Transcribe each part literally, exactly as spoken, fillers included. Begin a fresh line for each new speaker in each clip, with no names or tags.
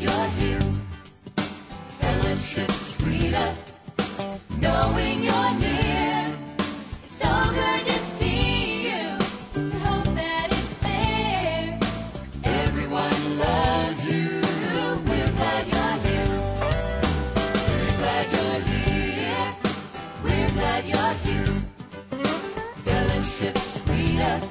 you're here. Fellowship's sweeter, knowing you're near. So good to see you. We hope that it's there. Everyone loves you. We're glad you're here. We're glad you're here. We're glad you're here. Fellowship's sweeter,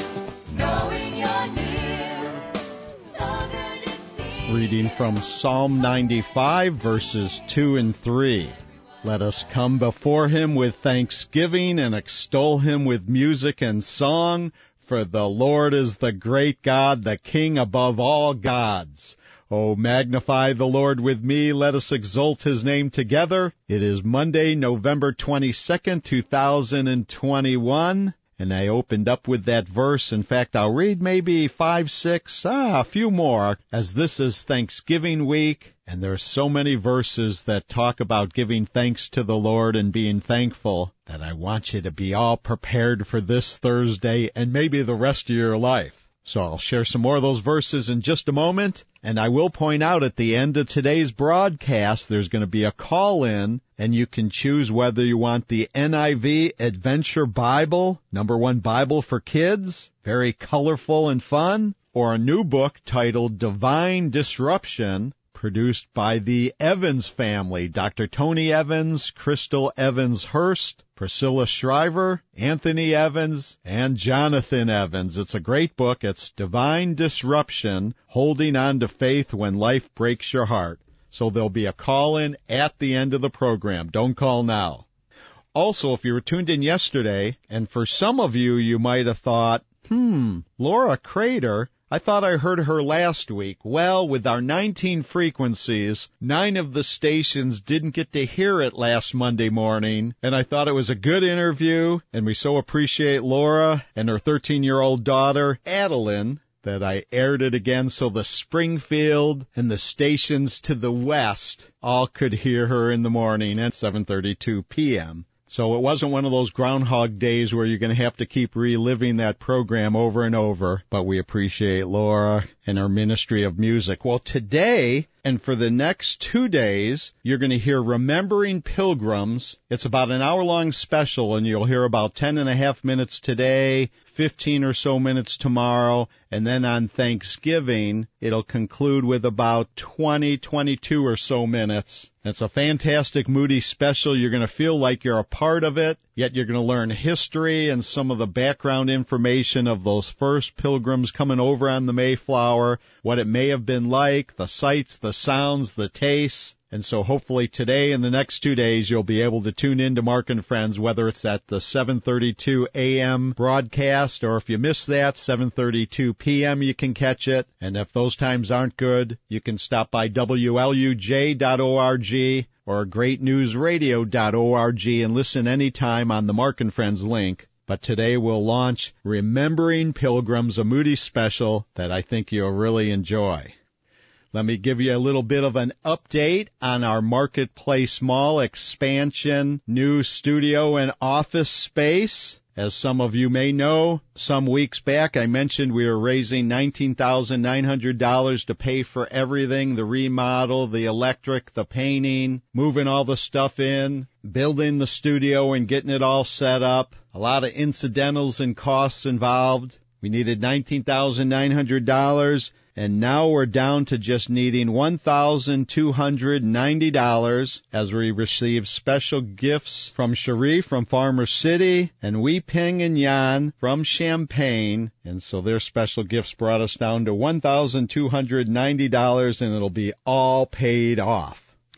knowing you're near. So good to see you.
Reading from Psalm ninety-five, verses two and three. Let us come before him with thanksgiving and extol him with music and song, for the Lord is the great God, the King above all gods. O magnify the Lord with me, let us exalt his name together. It is Monday, November twenty-second, two thousand twenty-one. And I opened up with that verse. In fact, I'll read maybe five, six, ah, a few more, as this is Thanksgiving week, and there are so many verses that talk about giving thanks to the Lord and being thankful that I want you to be all prepared for this Thursday and maybe the rest of your life. So I'll share some more of those verses in just a moment, and I will point out at the end of today's broadcast there's going to be a call-in, and you can choose whether you want the N I V Adventure Bible, number one Bible for kids, very colorful and fun, or a new book titled Divine Disruption, produced by the Evans family, Doctor Tony Evans, Crystal Evans-Hurst, Priscilla Shriver, Anthony Evans, and Jonathan Evans. It's a great book. It's Divine Disruption, Holding On to Faith When Life Breaks Your Heart. So there'll be a call-in at the end of the program. Don't call now. Also, if you were tuned in yesterday, and for some of you, you might have thought, hmm, Laura Crater, I thought I heard her last week. Well, with our nineteen frequencies, nine of the stations didn't get to hear it last Monday morning, and I thought it was a good interview, and we so appreciate Laura and her thirteen-year-old daughter, Adeline, that I aired it again so the Springfield and the stations to the west all could hear her in the morning at seven thirty-two p.m. So it wasn't one of those Groundhog Days where you're going to have to keep reliving that program over and over, but we appreciate Laura and her ministry of music. Well, today and for the next two days, you're going to hear Remembering Pilgrims. It's about an hour-long special, and you'll hear about ten and a half minutes today, fifteen or so minutes tomorrow, and then on Thanksgiving, it'll conclude with about twenty, twenty-two or so minutes. It's a fantastic Moody special. You're going to feel like you're a part of it, yet you're going to learn history and some of the background information of those first pilgrims coming over on the Mayflower, what it may have been like, the sights, the sounds, the tastes. And so hopefully today and the next two days you'll be able to tune in to Mark and Friends, whether it's at the seven thirty-two a.m. broadcast, or if you miss that, seven thirty-two p.m. you can catch it. And if those times aren't good, you can stop by W L U J dot org or great news radio dot org and listen anytime on the Mark and Friends link. But today we'll launch Remembering Pilgrims, a Moody special that I think you'll really enjoy. Let me give you a little bit of an update on our Marketplace Mall expansion, new studio and office space. As some of you may know, some weeks back I mentioned we were raising nineteen thousand nine hundred dollars to pay for everything, the remodel, the electric, the painting, moving all the stuff in, building the studio and getting it all set up. A lot of incidentals and costs involved. We needed nineteen thousand nine hundred dollars. And now we're down to just needing one thousand two hundred ninety dollars as we receive special gifts from Cherie from Farmer City and Wee Ping and Yan from Champaign. And so their special gifts brought us down to one thousand two hundred ninety dollars, and it'll be all paid off.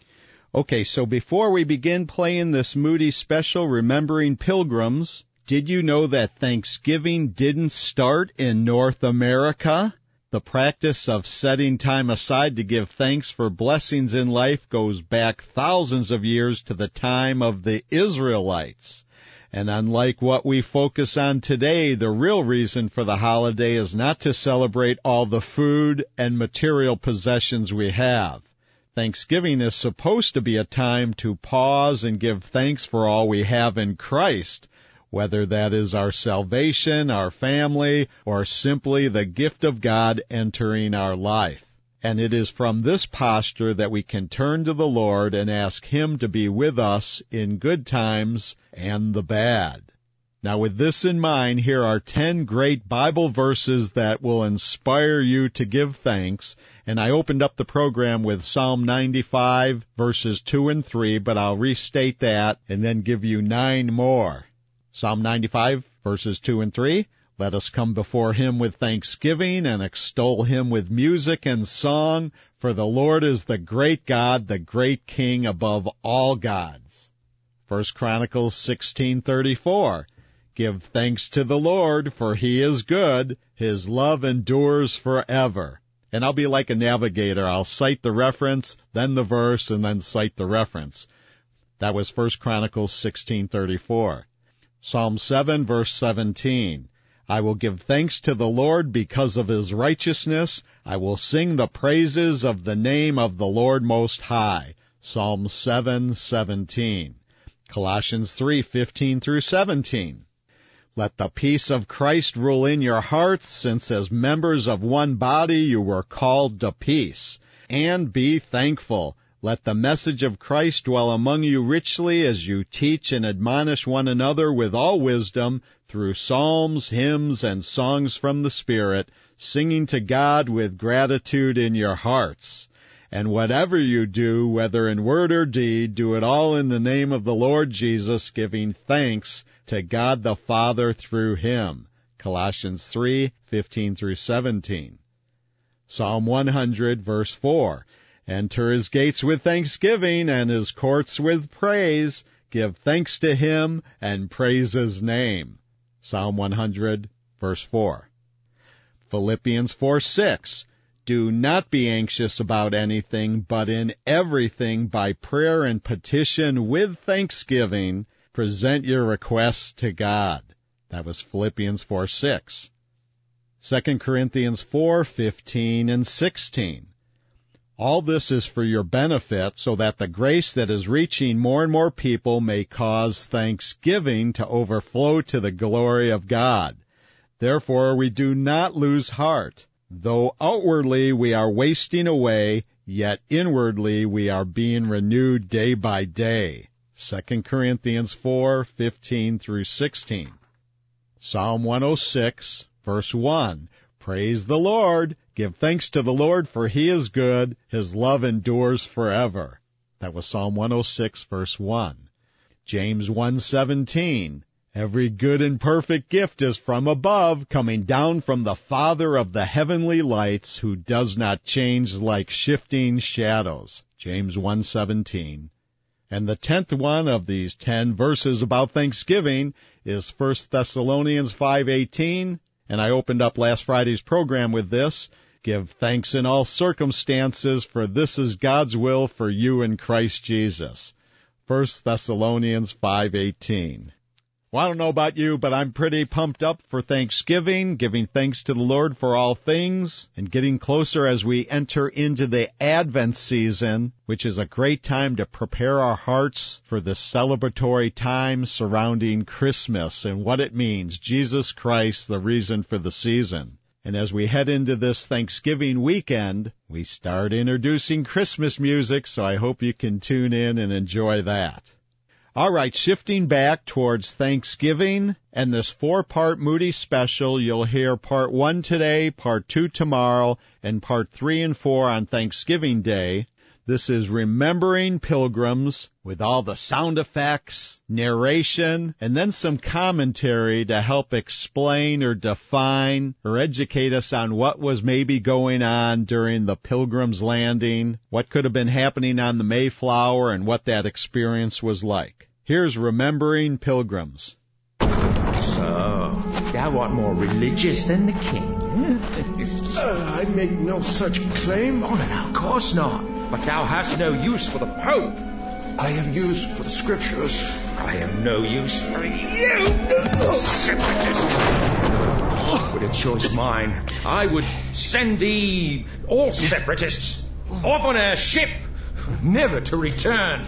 Okay, so before we begin playing this Moody special, Remembering Pilgrims, did you know that Thanksgiving didn't start in North America? The practice of setting time aside to give thanks for blessings in life goes back thousands of years to the time of the Israelites. And unlike what we focus on today, the real reason for the holiday is not to celebrate all the food and material possessions we have. Thanksgiving is supposed to be a time to pause and give thanks for all we have in Christ, whether that is our salvation, our family, or simply the gift of God entering our life. And it is from this posture that we can turn to the Lord and ask Him to be with us in good times and the bad. Now, with this in mind, here are ten great Bible verses that will inspire you to give thanks. And I opened up the program with Psalm ninety-five, verses two and three, but I'll restate that and then give you nine more. Psalm ninety-five, verses two and three. Let us come before Him with thanksgiving and extol Him with music and song, for the Lord is the great God, the great King above all gods. First Chronicles sixteen thirty-four. Give thanks to the Lord, for He is good. His love endures forever. And I'll be like a navigator. I'll cite the reference, then the verse, and then cite the reference. That was First Chronicles sixteen thirty-four. Psalm seven, verse seventeen. I will give thanks to the Lord because of His righteousness. I will sing the praises of the name of the Lord Most High. Psalm seven seventeen. Colossians three fifteen through seventeen. Let the peace of Christ rule in your hearts, since as members of one body you were called to peace. And be thankful. Let the message of Christ dwell among you richly as you teach and admonish one another with all wisdom through psalms, hymns, and songs from the Spirit, singing to God with gratitude in your hearts. And whatever you do, whether in word or deed, do it all in the name of the Lord Jesus, giving thanks to God the Father through Him. Colossians three fifteen through seventeen. Psalm one hundred, verse four. Enter His gates with thanksgiving and His courts with praise. Give thanks to Him and praise His name. Psalm one hundred, verse four. Philippians four six. Do not be anxious about anything, but in everything by prayer and petition with thanksgiving, present your requests to God. That was Philippians four six. Second Corinthians four fifteen and sixteen. All this is for your benefit, so that the grace that is reaching more and more people may cause thanksgiving to overflow to the glory of God. Therefore we do not lose heart. Though outwardly we are wasting away, yet inwardly we are being renewed day by day. Second Corinthians four fifteen through sixteen. Psalm one oh six, verse one. Praise the Lord. Give thanks to the Lord, for He is good. His love endures forever. That was Psalm one oh six, verse one. James one seventeen. Every good and perfect gift is from above, coming down from the Father of the heavenly lights, who does not change like shifting shadows. James one seventeen. And the tenth one of these ten verses about thanksgiving is First Thessalonians five eighteen. And I opened up last Friday's program with this. Give thanks in all circumstances, for this is God's will for you in Christ Jesus. First Thessalonians five eighteen. Well, I don't know about you, but I'm pretty pumped up for Thanksgiving, giving thanks to the Lord for all things, and getting closer as we enter into the Advent season, which is a great time to prepare our hearts for the celebratory time surrounding Christmas and what it means, Jesus Christ, the reason for the season. And as we head into this Thanksgiving weekend, we start introducing Christmas music, so I hope you can tune in and enjoy that. All right, shifting back towards Thanksgiving and this four-part Moody special, you'll hear part one today, part two tomorrow, and part three and four on Thanksgiving Day. This is Remembering Pilgrims with all the sound effects, narration, and then some commentary to help explain or define or educate us on what was maybe going on during the Pilgrims' landing, what could have been happening on the Mayflower, and what that experience was like. Here's Remembering Pilgrims.
So, thou art more religious than the king, eh?
Uh, I make no such claim.
Oh, no, no, of course not. But thou hast no use for the Pope.
I have use for the Scriptures.
I have no use for you, separatist. With a choice mind, I would send thee, all separatists, off on a ship, never to return.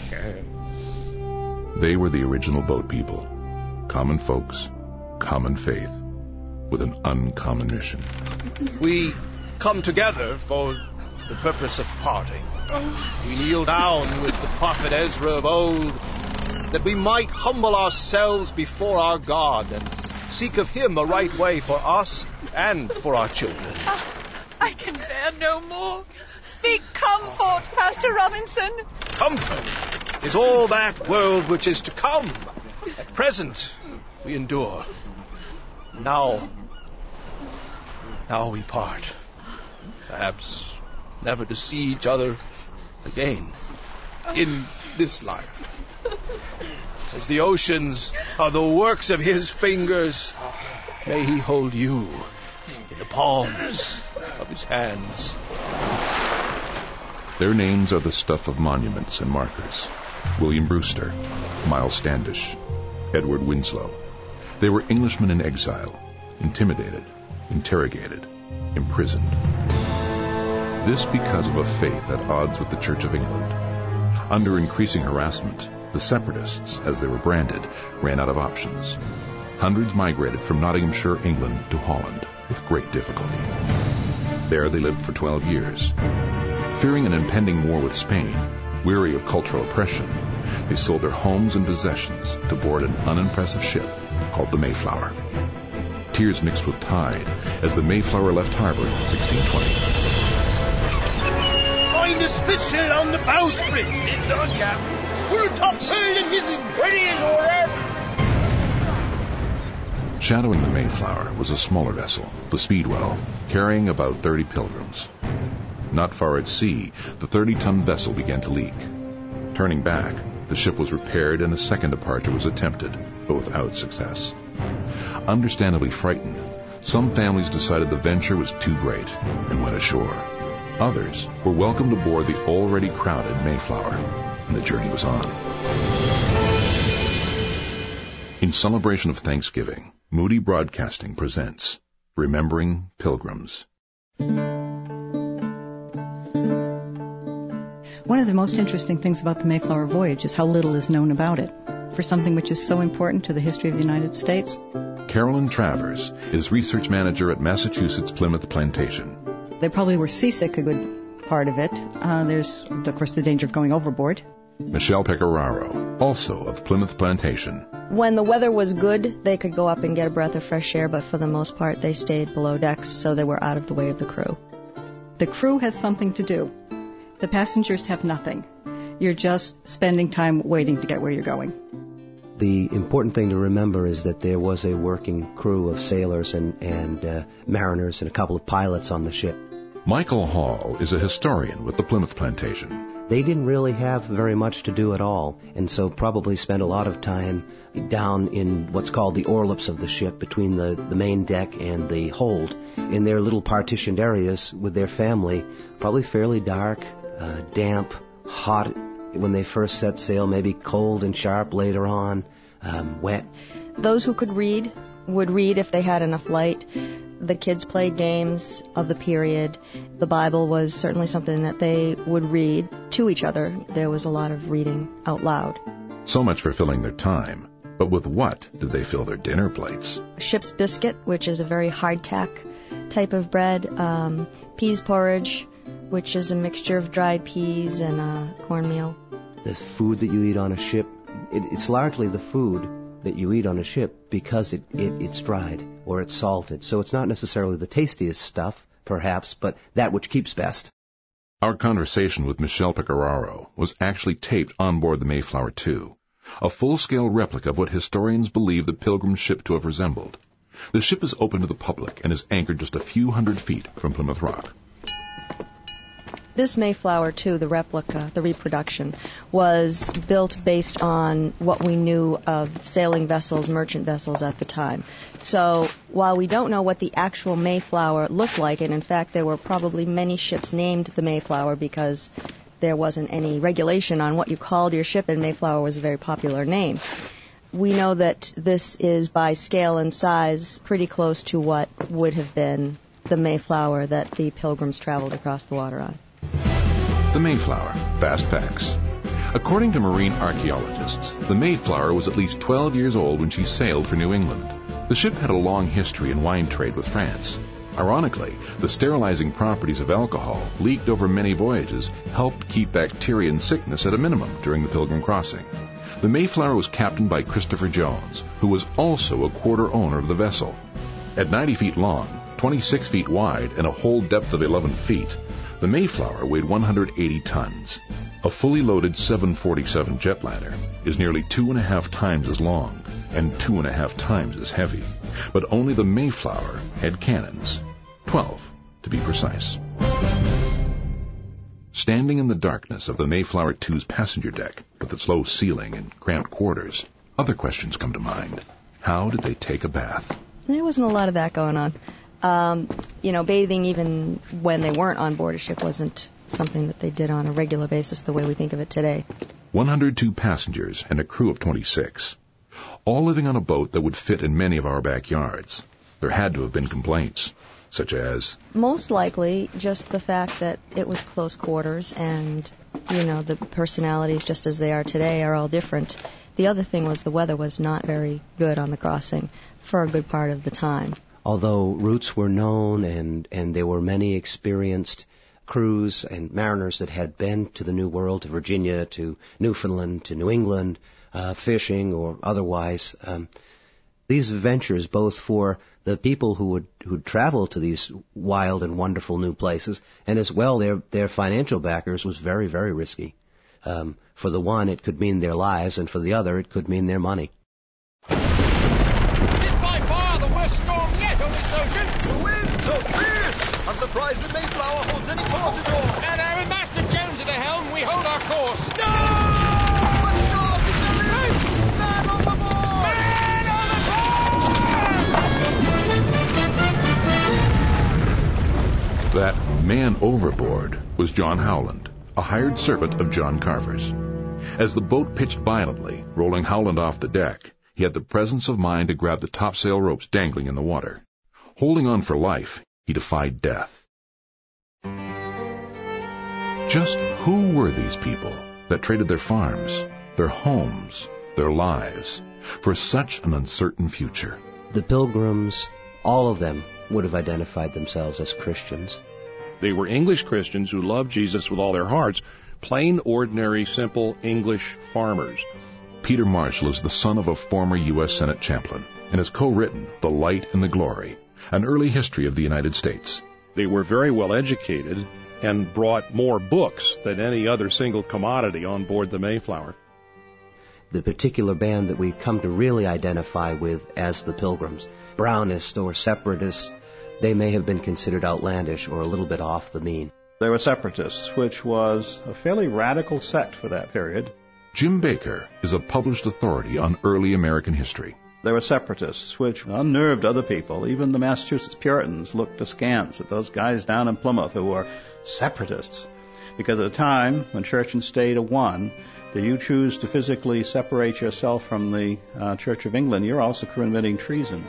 They were the original boat people, common folks, common faith, with an uncommon mission.
We come together for the purpose of parting. We kneel down with the prophet Ezra of old, that we might humble ourselves before our God and seek of him a right way for us and for our children.
I can bear no more. Speak comfort, Pastor Robinson.
Comfort is all that world which is to come. At present, we endure. Now, now we part. Perhaps never to see each other again in this life. As the oceans are the works of his fingers, may he hold you in the palms of his hands.
Their names are the stuff of monuments and markers. William Brewster, Miles Standish, Edward Winslow. They were Englishmen in exile, intimidated, interrogated, imprisoned. This because of a faith at odds with the Church of England. Under increasing harassment, the separatists, as they were branded, ran out of options. Hundreds migrated from Nottinghamshire, England, to Holland with great difficulty. There they lived for twelve years. Fearing an impending war with Spain, weary of cultural oppression, they sold their homes and possessions to board an unimpressive ship called the Mayflower. Tears mixed with tide as the Mayflower left harbor in sixteen twenty.
Find a spitsail on the bowsprit. It's done, Captain. We're a topsail and missing. Ready as order.
Shadowing the Mayflower was a smaller vessel, the Speedwell, carrying about thirty pilgrims. Not far at sea, the thirty-ton vessel began to leak. Turning back, the ship was repaired and a second departure was attempted, but without success. Understandably frightened, some families decided the venture was too great and went ashore. Others were welcomed aboard the already crowded Mayflower, and the journey was on. In celebration of Thanksgiving, Moody Broadcasting presents Remembering Pilgrims.
One of the most interesting things about the Mayflower voyage is how little is known about it, for something which is so important to the history of the United States.
Carolyn Travers is research manager at Massachusetts Plymouth Plantation.
They probably were seasick a good part of it. Uh, there's, of course, the danger of going overboard.
Michelle Pecoraro, also of Plymouth Plantation.
When the weather was good, they could go up and get a breath of fresh air, but for the most part, they stayed below decks, so they were out of the way of the crew.
The crew has something to do. The passengers have nothing. You're just spending time waiting to get where you're going.
The important thing to remember is that there was a working crew of sailors and, and uh, mariners and a couple of pilots on the ship.
Michael Hall is a historian with the Plymouth Plantation.
They didn't really have very much to do at all, and so probably spent a lot of time down in what's called the orlops of the ship, between the, the main deck and the hold, in their little partitioned areas with their family, probably fairly dark, uh, damp, hot when they first set sail, maybe cold and sharp later on, um, wet.
Those who could read would read if they had enough light. The kids played games of the period. The Bible was certainly something that they would read to each other. There was a lot of reading out loud.
So much for filling their time. But with what did they fill their dinner plates?
Ship's biscuit, which is a very hardtack type of bread. Um, peas porridge, which is a mixture of dried peas and uh, cornmeal.
The food that you eat on a ship, it, it's largely the food that you eat on a ship because it, it it's dried or it's salted. So it's not necessarily the tastiest stuff, perhaps, but that which keeps best.
Our conversation with Michelle Pecoraro was actually taped on board the Mayflower two, a full-scale replica of what historians believe the Pilgrim's ship to have resembled. The ship is open to the public and is anchored just a few hundred feet from Plymouth Rock.
This Mayflower two, the replica, the reproduction, was built based on what we knew of sailing vessels, merchant vessels at the time. So while we don't know what the actual Mayflower looked like, and in fact there were probably many ships named the Mayflower because there wasn't any regulation on what you called your ship, and Mayflower was a very popular name. We know that this is, by scale and size, pretty close to what would have been the Mayflower that the Pilgrims traveled across the water on.
The Mayflower, fast facts. According to marine archaeologists, the Mayflower was at least twelve years old when she sailed for New England. The ship had a long history in wine trade with France. Ironically, the sterilizing properties of alcohol, leaked over many voyages, helped keep bacteria and sickness at a minimum during the Pilgrim crossing. The Mayflower was captained by Christopher Jones, who was also a quarter owner of the vessel. At ninety feet long, twenty-six feet wide, and a hold depth of eleven feet, the Mayflower weighed one hundred eighty tons. A fully loaded seven forty-seven jetliner is nearly two and a half times as long and two and a half times as heavy. But only the Mayflower had cannons, twelve to be precise. Standing in the darkness of the Mayflower two's passenger deck, with its low ceiling and cramped quarters, other questions come to mind. How did they take a bath?
There wasn't a lot of that going on. Um, you know, bathing even when they weren't on board a ship wasn't something that they did on a regular basis the way we think of it today.
one hundred two passengers and a crew of twenty-six, all living on a boat that would fit in many of our backyards. There had to have been complaints, such as...
Most likely just the fact that it was close quarters and, you know, the personalities, just as they are today, are all different. The other thing was the weather was not very good on the crossing for a good part of the time.
Although routes were known and, and there were many experienced crews and mariners that had been to the New World, to Virginia, to Newfoundland, to New England, uh, fishing or otherwise, um, these ventures, both for the people who would who'd travel to these wild and wonderful new places, and as well their their financial backers, was very, very risky. Um, for the one, it could mean their lives, and for the other, it could mean their money.
This is by far the worst storm yet on this ocean. The wind's so fierce. I'm surprised the Mayflower holds any course at all. And uh, with Master Jones at the helm, we hold our course. No! But stop! Man overboard! Man overboard!
That man overboard was John Howland, a hired servant of John Carver's. As the boat pitched violently, rolling Howland off the deck, he had the presence of mind to grab the topsail ropes dangling in the water. Holding on for life, he defied death. Just who were these people that traded their farms, their homes, their lives, for such an uncertain future?
The Pilgrims, all of them, would have identified themselves as Christians.
They were English Christians who loved Jesus with all their hearts, plain, ordinary, simple English farmers.
Peter Marshall is the son of a former U S Senate chaplain and has co-written The Light and the Glory, an early history of the United States.
They were very well educated and brought more books than any other single commodity on board the Mayflower.
The particular band that we come to really identify with as the Pilgrims, Brownist or Separatists, they may have been considered outlandish or a little bit off the mean.
They were Separatists, which was a fairly radical sect for that period.
Jim Baker is a published authority on early American history.
They were Separatists, which unnerved other people. Even the Massachusetts Puritans looked askance at those guys down in Plymouth who were Separatists. Because at the time, when church and state are one, that you choose to physically separate yourself from the uh, Church of England, you're also committing treason.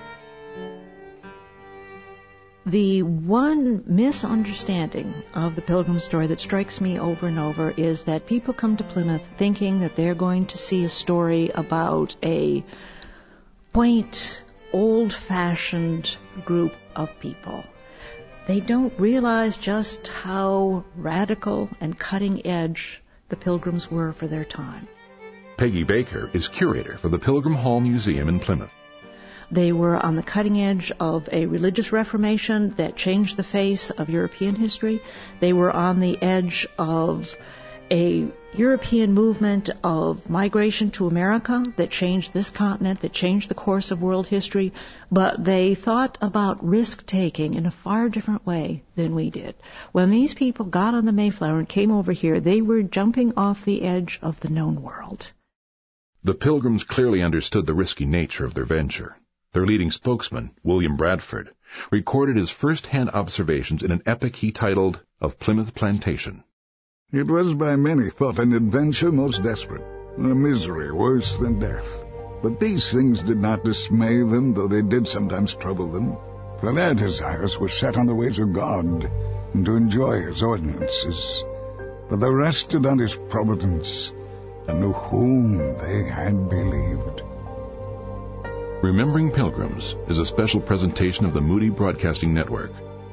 The one misunderstanding of the Pilgrim story that strikes me over and over is that people come to Plymouth thinking that they're going to see a story about a quaint, old-fashioned group of people. They don't realize just how radical and cutting-edge the Pilgrims were for their time.
Peggy Baker is curator for the Pilgrim Hall Museum in Plymouth.
They were on the cutting edge of a religious reformation that changed the face of European history. They were on the edge of a European movement of migration to America that changed this continent, that changed the course of world history, but they thought about risk-taking in a far different way than we did. When these people got on the Mayflower and came over here, they were jumping off the edge of the known world.
The Pilgrims clearly understood the risky nature of their venture. Their leading spokesman, William Bradford, recorded his first-hand observations in an epic he titled Of Plymouth Plantation.
It was by many thought an adventure most desperate, a misery worse than death. But these things did not dismay them, though they did sometimes trouble them. For their desires were set on the ways of God, and to enjoy His ordinances. But they rested on His providence, and knew whom they had believed.
Remembering Pilgrims is a special presentation of the Moody Broadcasting Network.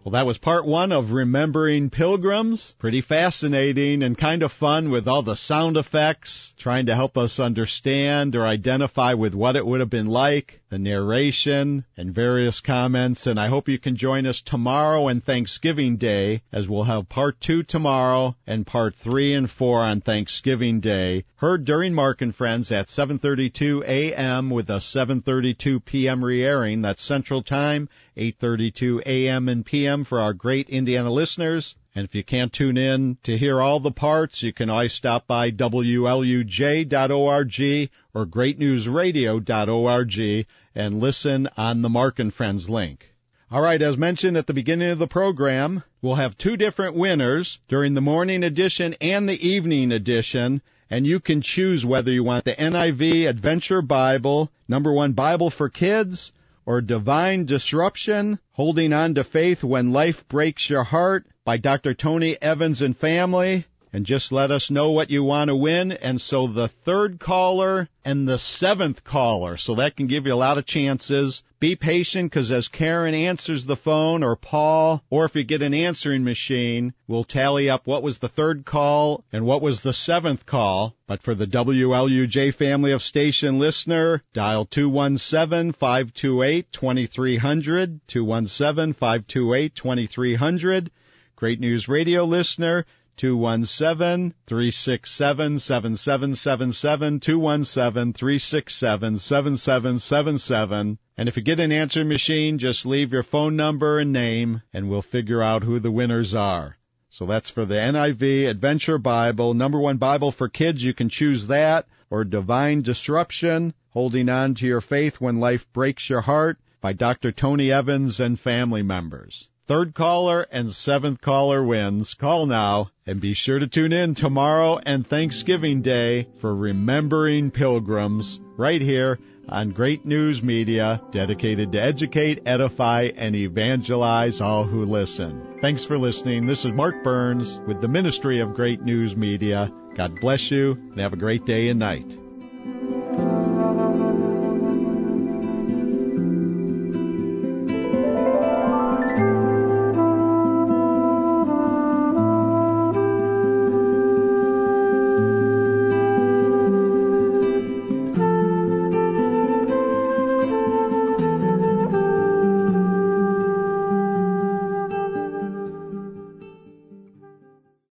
Well, that was part one of Remembering Pilgrims. Pretty fascinating and kind of fun with all the sound effects, trying to help us understand or identify with what it would have been like, the narration, and various comments. And I hope you can join us tomorrow and Thanksgiving Day, as we'll have part two tomorrow and part three and four on Thanksgiving Day, heard during Mark and Friends at seven thirty-two a.m. with a seven thirty-two p.m. re-airing. That's Central Time, eight thirty-two a.m. and p m for our great Indiana listeners. And if you can't tune in to hear all the parts, you can always stop by W L U J dot org or great news radio dot org and listen on the Mark and Friends link. All right, as mentioned at the beginning of the program, we'll have two different winners during the morning edition and the evening edition, and you can choose whether you want the N I V Adventure Bible, number one Bible for kids, or Divine Disruption, Holding On to Faith When Life Breaks Your Heart by Doctor Tony Evans and family. And just let us know what you want to win. And so the third caller and the seventh caller, so that can give you a lot of chances. Be patient, because as Karen answers the phone, or Paul, or if you get an answering machine, we'll tally up what was the third call and what was the seventh call. But for the W L U J family of station listener, dial two one seven, five two eight, two three zero zero, two one seven, five two eight, two three zero zero. Great News Radio listener, two one seven, three six seven, seven seven seven seven, two one seven, three six seven, seven seven seven seven. And if you get an answering machine, just leave your phone number and name, and we'll figure out who the winners are. So that's for the N I V Adventure Bible, number one Bible for kids. You can choose that, or Divine Disruption, Holding On to Your Faith When Life Breaks Your Heart by Doctor Tony Evans and family members. Third caller and seventh caller wins. Call now, and be sure to tune in tomorrow and Thanksgiving Day for Remembering Pilgrims, right here on Great News Media, dedicated to educate, edify, and evangelize all who listen. Thanks for listening. This is Mark Burns with the Ministry of Great News Media. God bless you, and have a great day and night.